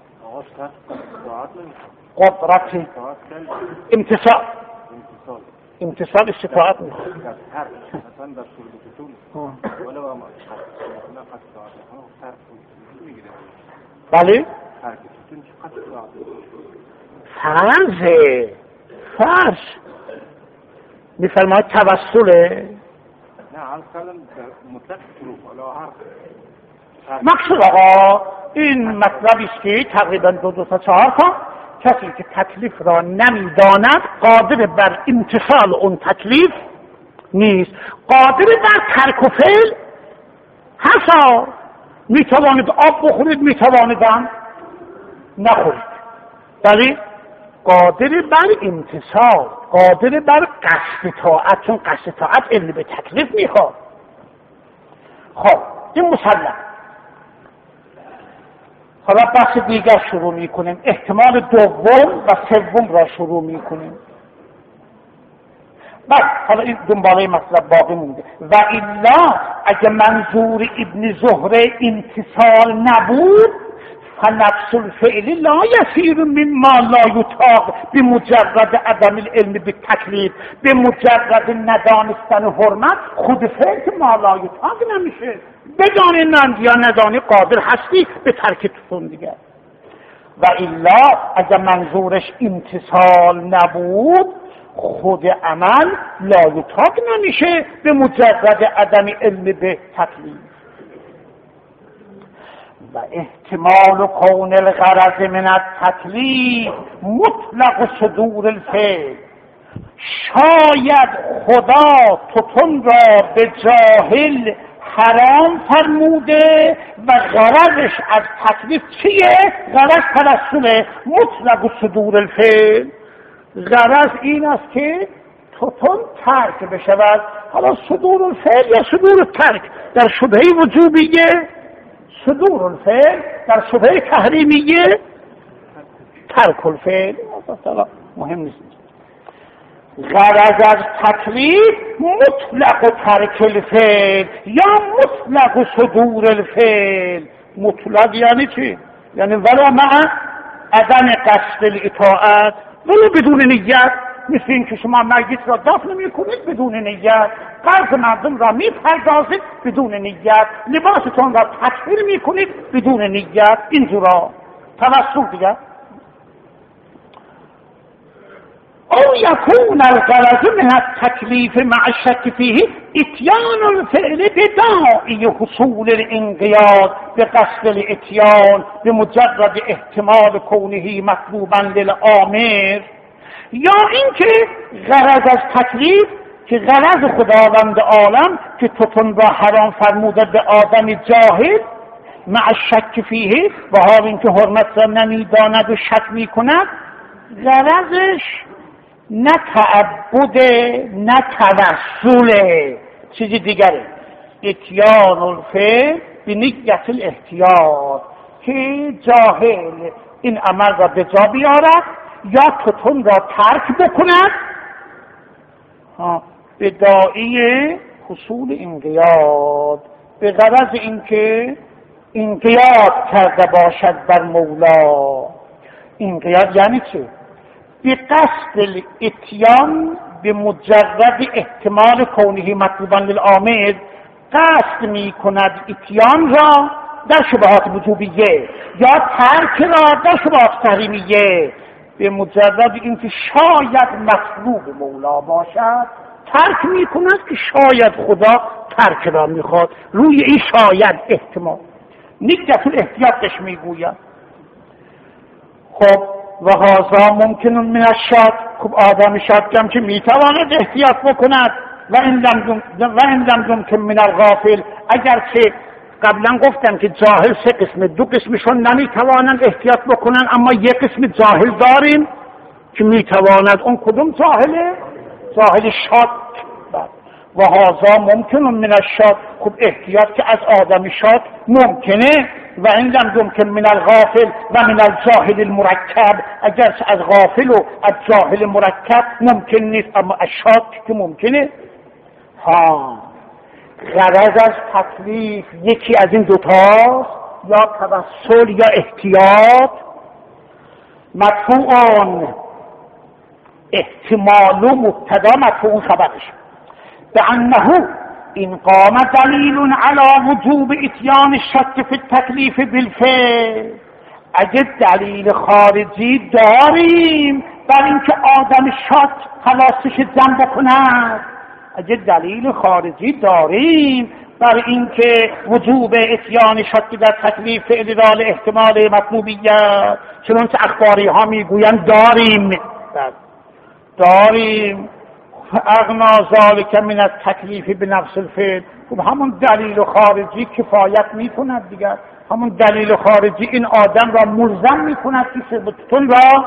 قدرت امتثال امتصال استطاعت میخواد.
مثلا در صورت کتون ولی با ما
بله فرضه فرض میفرماید توسله
نه عرض کردم مطلق شروع ولی هر
مقصود آقا این مطلبی است که تقریبا دو دو تا چهار تا کسی که تکلیف را نمیداند قادر بر امتثال اون تکلیف نیست. قادر بر ترک و فعل هست. میتوانید آب بخورید، میتوانید هم نخورید، ولی قادر بر امتثال، قادر بر قصد طاعت، چون قصد طاعت علم به تکلیف میخواد. خب این مسلم. حالا بحث دیگر شروع میکنیم، احتمال دوم و سوم را شروع میکنیم. بعد حالا این دنباله مطلب باقی مونده. و الا اگه منظور ابن زهره امتثال نبود فنفس الفعل لا یسیر من ما لا یطاق بمجرد عدم العلم بالتکلیف. به مجرد ندانستن حرمت خود فعل که ما لا یطاق نمیشه. بدانی نند یا ندانی قادر هستی به ترک توتون دیگر. و الا اگر منظورش امتثال نبود خود عمل لا یطاق نمیشه به مجرد عدم علم به تکلیف. و احتمال کون الغرض من التکلیف مطلق صدور الفعل. شاید خدا توتون را به جاهل حرام فرموده و غرضش از تکلیف چیه؟ غرض ترسل مطلق صدور الفعل. غرض این است که توتون ترک بشود. حالا صدور الفعل یا صدور ترک در شبهه وجوبیه، صدور الفعل در شبهه تحریمیه ترک الفعل، مهم نیست. غرض از تکلیف مطلق ترک الفعل یا مطلق صدور الفعل. مطلق یعنی چی؟ یعنی ولا مع عدم قصد الاطاعت، ولی بدون نیت. مثل این که شما میت را دفن میکنید بدون نیت، قرض مردم را میپردازید بدون نیت، لباستون را تطهیر میکنید بدون نیت. اینجورا توسل دیگر. او یکون الغرض من التکلیف مع الشک فیه اتیان الفعل بداعی حصول الانقیاد بقصد الاتیان بمجرد احتمال کونه مطلوبا للآمر. یا اینکه غرض از تکلیف که غرض خداوند عالم که توتون را حرام فرموده به آدم جاهل مع الشک فیه، و حال اینکه حرمت را نمیداند و شک میکند، غرضش نه تعبده نه توسله، چیزی دیگره. اتیان الفعل به نیت الاحتیاط، که جاهل این عمل را به جا بیارد یا توتون را ترک بکند به داعی حصول انقیاد، به غرض اینکه انقیاد کرده باشد بر مولا. انقیاد یعنی چه؟ به قصد الاتیان به مجرد احتمال کونه مطلوبا للآمر، قصد می کند اتیان را در شبهات وجوبیه یا ترک را در شبهات تحریمیه به مجرد اینکه شاید مطلوب مولا باشد ترک می کند که شاید خدا ترک را می خواد. روی این شاید احتمال نیت الاحتیاطش می گوید. خب و هذا ممکن من الشک، خب آدم شکم که می تواند احتیاط بکند. و این لم یمکن من الغافل، اگرچه قبلا گفتم که جاهل سه قسم، دو قسمشون نمی توانند احتیاط بکنن، اما یک قسم جاهل داریم که می تواند. اون کدوم جاهله؟ جاهل شک. و هذا ممکن من الشک، خب احتیاط که از آدم شک ممکنه. و این لم یمکن من الغافل و من الجاهل المرکب، اگر از غافل و از جاهل مرکب ممکن نیست، اما از شک که ممکنه. ها غرض از تکلیف یکی از این دوتاست، یا توسل یا احتیاط. مدفوعان احتمال و مبتدا، مدفوعون خبرش به انه این قام دلیل علی وجوب اتیان الشک فی التکلیف بالفعل. اگه دلیل خارجی داریم بر اینکه آدم شک حواسش جمع بکند، اگه دلیل خارجی داریم بر اینکه وجوب اتیان شک در تکلیف ادلال احتمال مطلوبیت، چنانچه اخباری ها میگویند داریم داریم اغنا ذالک من التکلیف بنفس الفعل، خب همون دلیل خارجی کفایت میکند دیگر. همون دلیل خارجی این آدم را ملزم میکند که ثبتون را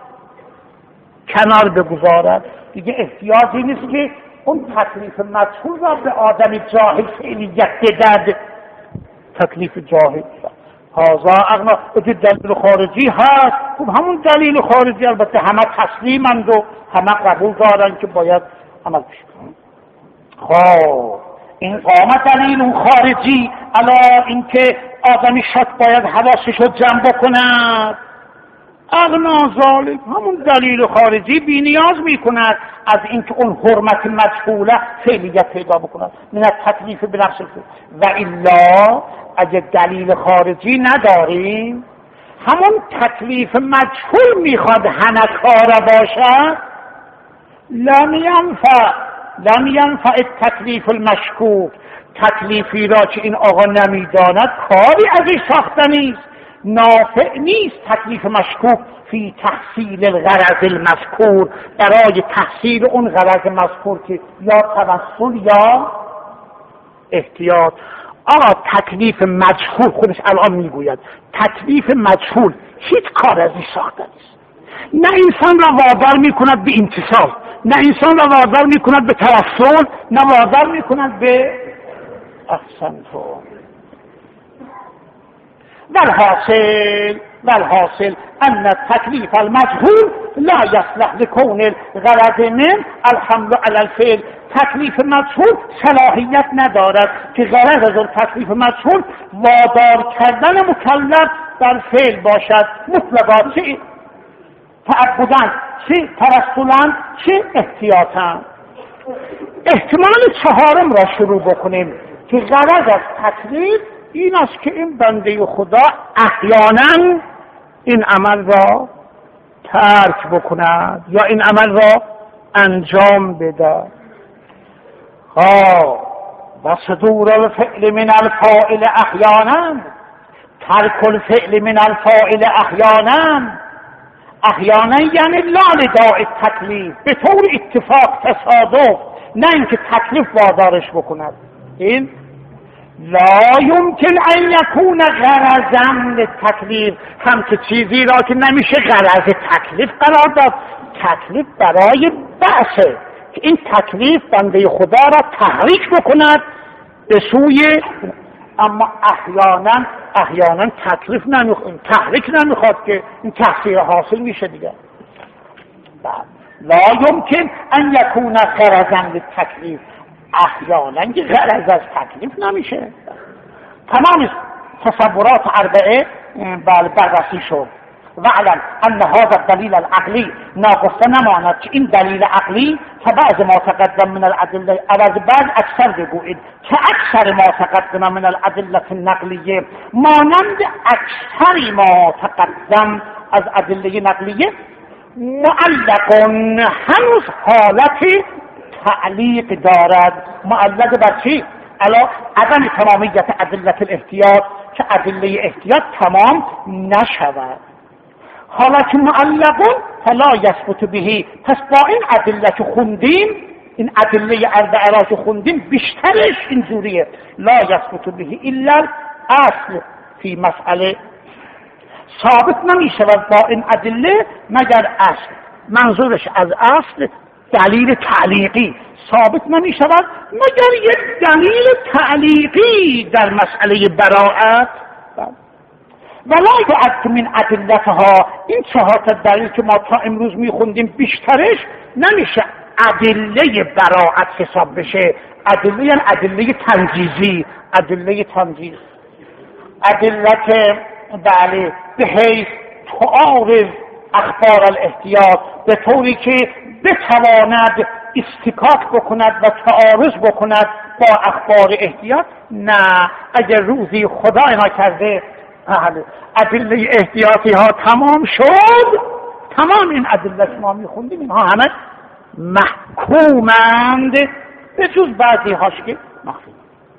کنار بگذارد دیگه. احتیاجی نیست که اون تکلیف مجهول را به آدم جاهل فعلیت بدهد. تکلیف جاهل هازا اغنا اگه دلیل خارجی هست، خب همون دلیل خارجی البته همه تسلیمند و همه قبول دارن که باید عمل بشه. خب این قامت دلیل خارجی علا اینکه آدمی شک باید حواسش رو جمع بکند، اغنا ذالک همون دلیل خارجی بی نیاز میکند از اینکه اون حرمت مجهوله فعلیت پیدا بکند من تکلیف بنفس الفعل. و الا اگه دلیل خارجی نداریم، همون تکلیف مجهول میخواد هنکاره باشد، لم ینفع لم ینفع التکلیف المشکوک، تکلیفی را که این آقا نمیداند کاری ازش ساخته نیست، نافع نیست تکلیف مشکوک فی تحصیل الغرض المذکور، برای تحصیل اون غرض مذکور که یا توسل یا احتیاط. آقا تکلیف مجهول خودش الان میگوید تکلیف مجهول هیچ کار ازش ساخته نیست، نه انسان را وادار میکند به امتثال، نه انسان را وادار میکند به توسل، نه وادار میکند به احسنتم. والحاصل والحاصل ان التکلیف المجهول لا یصلح لکون الغرض من الحمل علی الفعل. تکلیف مجهول صلاحیت ندارد که غرض از اون تکلیف مجهول وادار کردن مکلف در فعل باشد، مطلقا چه تعبداً چه توسلاً چه احتیاطاً. احتمال چهارم را شروع بکنیم که غرض از تکلیف این است که این بنده خدا احیانا این عمل را ترک بکند یا این عمل را انجام بده. ها و صدور الفعل من الفاعل احیانا، ترک الفعل من الفاعل احیانا. احیانا یعنی لا لداعی تکلیف، به طور اتفاق تصادف، نه اینکه تکلیف وادارش بکند. این لا یمکن ان یکون غرضا للتکلیف، هم که چیزی را که نمیشه غرض تکلیف قرار داد. تکلیف برای بعثه که این تکلیف بنده خدا را تحریک بکند به سوی، اما احیانا احیانا تکلیف نمیخواد، تحریک نمیخواد که این تحصیل حاصل میشه دیگه. لا یمکن ان یکون غرضا للتکلیف، احیانا که غرض از تکلیف نمیشه. تمام تصورات اربعه بل بررسی شد. واعلم ان هذا الدلیل العقلی ناگفته نماند که این دلیل عقلی که بعض ما تقدم من الادله، عوض بعض اکثر بگویید که اکثر ما تقدم من الادله النقلیه، مانند اکثر ما تقدم از ادله نقلیه، معلقون هنوز حالت تعلیق دارد. معلق بر چی؟ علا عدم تمامیت ادله الاحتیاط، که ادله احتیاط تمام نشود. حالا که معلقون فلا یثبت بهی، پس با این ادله که خوندیم، این ادله اربعه را که خوندیم بیشترش اینجوریه، لا یثبت بهی الا الاصل فی مسئله، ثابت نمی شود با این ادله مگر اصل. منظورش از اصل دلیل تعلیقی ثابت نمی شود مگر یک دلیل تعلیقی در مسئله براءت. ولا یعد من ادلتها، این چهار تا دلیل که ما تا امروز می خوندیم بیشترش نمیشه ادله براءت حساب بشه. ادله یعنی ادله تنجیزی، ادله تنجیز، ادله بله به حیث تعارض اخبار الاحتیاط، به طوری که بتواند استکاک بکند و تعارض بکند با اخبار احتیاط. نه، اگر روزی خدا اینا کرده ادله احتیاطی ها تمام شد، تمام این ادله که ما میخوندیم اینها همه محکومند به جز بعضی هاش که مخفی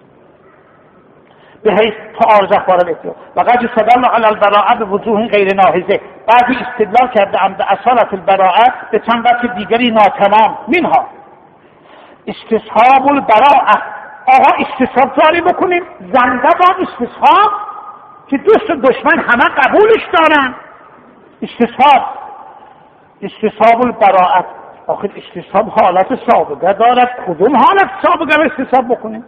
به حیث تعارض اخبار الاحتیاط. و قد استدل علی البراءه به وجوه غیر ناهضه، بعضی استدلال کرده‌اند به اصالت البراءه به چند وجه دیگری ناتمام. منها استصحاب البراءه، آقا استصحاب جاری بکنیم، زنده با استصحاب که دوست و دشمن همه قبولش دارن. استصحاب استصحاب البراءه، آخر استصحاب حالت سابقه دارد، کدوم حالت سابقه رو استصحاب بکنیم؟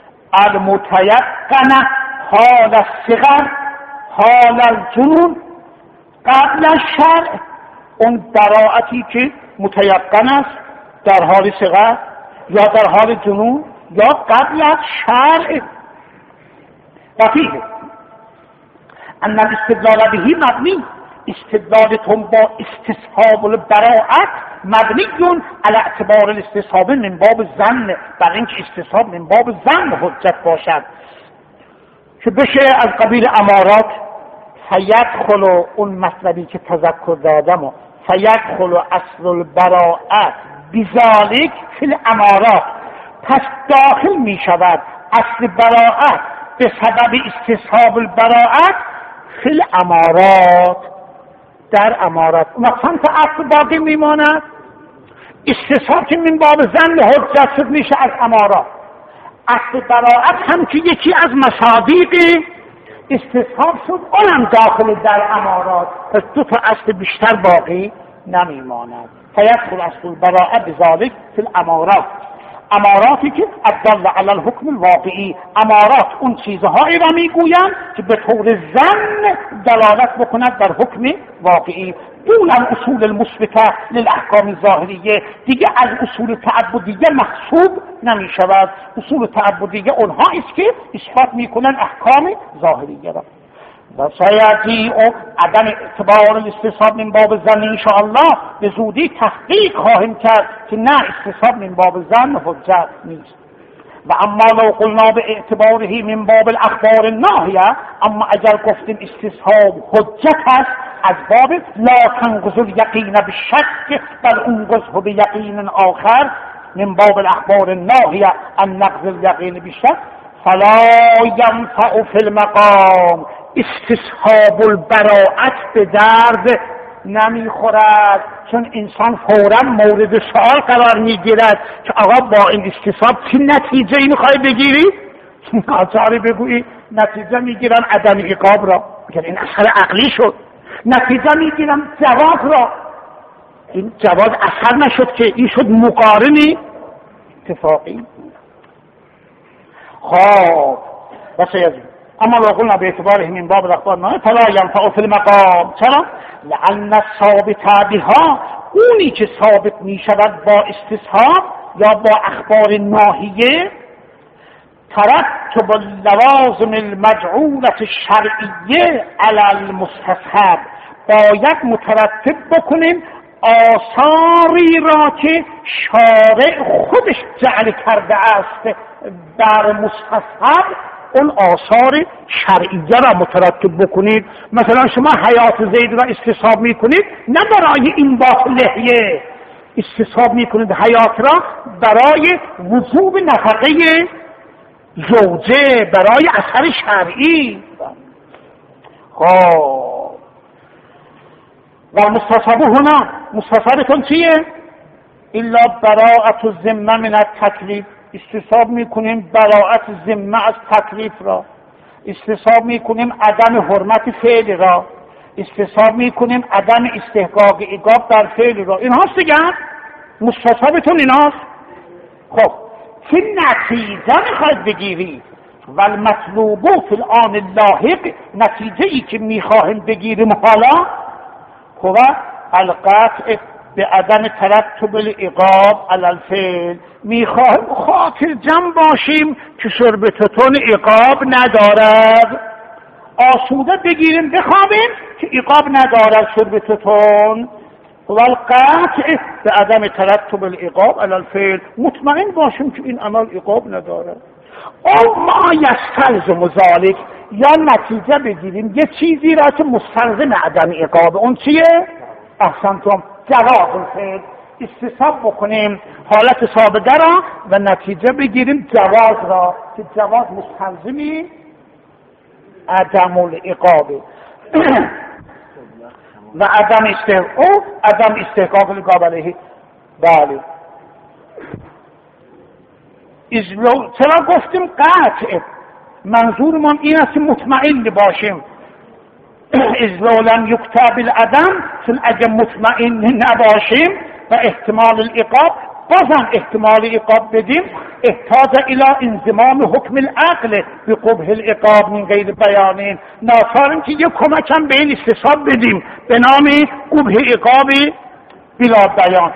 المتیقن حال الصغر حال الجنون قبل الشرع، اون براءتی که متیقن است در حال صغر یا در حال جنون یا قبل از شرع. و فیه ان الاستدلال بهی مبنی، استدلالتون با استصحاب البراءت مبنی علی اعتبار الاستصحاب من باب ظن، برای اینکه استصحاب من باب ظن حجت باشد که بشه از قبیل امارات. فیدخل اون مطلبی که تذکر دادم و فیدخل اصل البراءت بذالک فی الامارات، پس داخل می شود اصل براءت به سبب استصحاب البراءت فی الامارات، در امارات. مثلا تا اصل باقی میماند، استصحاب که من باب ظن حجت شد میشه از امارات. اصل براءت هم که یکی از مصادیق استصحاب شد اونم داخل در امارات، پس دو تا اصل بیشتر باقی نمیماند. فیدخل اصل البراءه بذلک فی الامارات، اماراتی که الدل علی الحکم الواقعی، امارات اون چیزهایی را میگویند که به طور ظن دلالت بکند در حکم واقعی. دون الاصول المثبته للاحکام الظاهریه، دیگه از اصول تعبدیه محسوب نمی شود. اصول تعبدیه اونها است که اثبات میکنن احکام ظاهریه را. و سیاتی و عدم اعتبار الاستصحاب من باب ظن ان شاء الله به زودی تحقیق خواهیم کرد که نه، استصحاب من باب ظن حجت نیست. و اما لو قلنا به اعتباره من باب الاخبار الناهیه، اما اگر گفتیم استصحاب حجت است از باب لا تنقض الیقین بالشک بل انقضه بیقین آخر، من باب الاخبار الناهیه ان نقض الیقین بالشک، فلا ینفع فی المقام استصحاب البراءت به درد نمیخورد، چون انسان فوراً مورد سوال قرار میگیرد که آقا با این استصحاب چه نتیجه ای میخوای بگیری؟ آچاری بگویی نتیجه میگیرم عدم عقاب را، میگن این اثر عقلی شد. نتیجه میگیرم جواز را، این جواز اثر نشد که این شد مقارنی اتفاقی. خب بس یزید اما لو قلنا باعتباره من باب الاخبار نه فلا ينفع في المقام. چرا؟ لأن الثابت بها، اونی که ثابت می شود با استصحاب یا با اخبار ناهیه، ترتب اللوازم المجعولة الشرعیه علی المستصحب، باید مترتب بکنیم آثاری را که شارع خودش جعل کرده است در مستصحب، اون آثار شرعیه را مترتب بکنید. مثلا شما حیات زید را استصحاب میکنید نه برای این باط لحیه، استصحاب میکنید حیات را برای وجوب نفقه زوجه، برای اثر شرعی. خب و مستصحب هنا، مستصحبتون چیه؟ الا براءت الذمه من التکلیف، استصحاب میکنیم براءت ذمه از تکلیف را، استصحاب میکنیم عدم حرمت فعل را، استصحاب میکنیم عدم استحقاق عقاب در فعل را. این هاست دیگه، مستصحبتون این هاست. خب چه نتیجه میخواید بگیری؟ و المطلوب فی الآن اللاحق، نتیجه ای که میخواهیم بگیریم حالا هو القطع به عدم ترتب العقاب علی الفعل، میخواهیم خاطر جمع باشیم که شربتتون عقاب ندارد، آسوده بگیریم بخوابیم که عقاب ندارد شربتتون. و القطع به عدم ترتب العقاب علی الفعل، مطمئن باشیم که این عمل عقاب ندارد. او ما یستلزم ذلک، یا نتیجه بگیریم یه چیزی را که مستلزم عدم عقاب، اون چیه؟ احسنتم، جواز الفعل، استصحاب بکنیم حالت سابقه را و نتیجه بگیریم جواز را که جواز مستلزمی عدم العقاب و عدم استحقاق او عدم استحقاق العقاب علیه. بله ازلو، چرا گفتیم قطع؟ منظورمان این است که مطمئن باشیم. ازلو لم یکتب العدم، چون اگه مطمئن نباشیم و احتمال العقاب، بازم احتمال عقاب بدیم، احتاج الى انضمام حکم العقل بقبح العقاب من غیر بیانین، ناچاریم که یک کمکم به این استصحاب بدیم به نام قبح عقاب بلا بیان.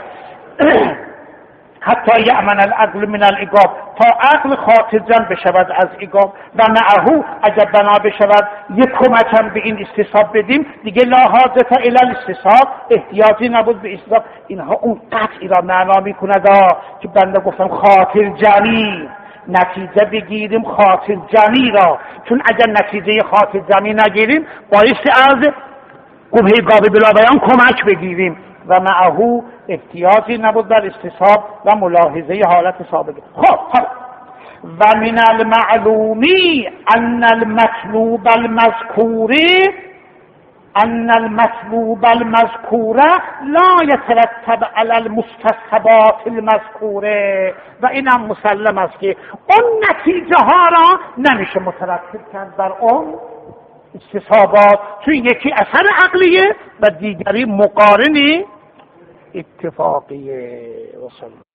حتی یأمن العقل من العقاب، تا عقل خاطرجم بشود از عقاب. و معه اگر بنا بشود یک کمکم به این استصحاب بدیم، دیگه لا حاجت الی الاستصحاب، احتیاجی نبود به استصحاب. اینها اون قطعی را معنا میکند که بنده گفتم خاطر جمعی نتیجه بگیریم، خاطر جمعی را، چون اگر نتیجه خاطر جمعی نگیریم بایستی از قبح عقاب بلا بیان کمک بگیریم. و معه احتیاجی نبود در استصحاب و ملاحظه حالت سابقه. خب و من المعلومی ان المطلوب المذکور ان المطلوب المذکور لا يترتب على المستصحبات المذکوره، و اینم مسلم است که اون نتیجه ها را نمیشه مترتب کرد بر اون استصحابات، چون یکی اثر عقلیه و دیگری مقارن اتفاقیه. وصل